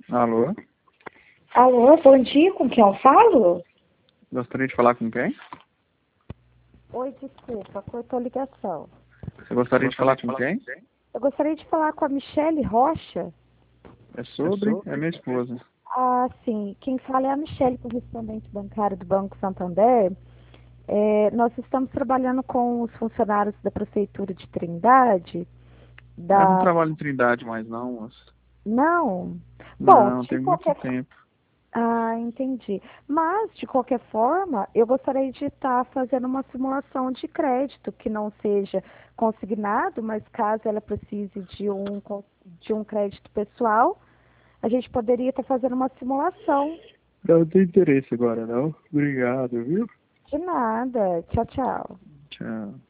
Alô? Alô, bom dia, com quem eu falo? Gostaria de falar com quem? Oi, desculpa, cortou a ligação. Você gostaria de falar com quem? Eu gostaria de falar com a Michele Rocha. É sobre? É minha esposa. Ah, sim, quem fala é a Michele, correspondente bancária do Banco Santander. Nós estamos trabalhando com os funcionários da Prefeitura de Trindade, Eu não da... trabalho em Trindade mais não, moço. Não? Bom, Não, de tem muito qualquer... tempo. Ah, entendi. Mas, de qualquer forma, eu gostaria de estar fazendo uma simulação de crédito que não seja consignado, mas caso ela precise de um crédito pessoal, a gente poderia estar fazendo uma simulação. Eu não tenho interesse agora não. Obrigado, viu? De nada. Tchau, tchau. Tchau.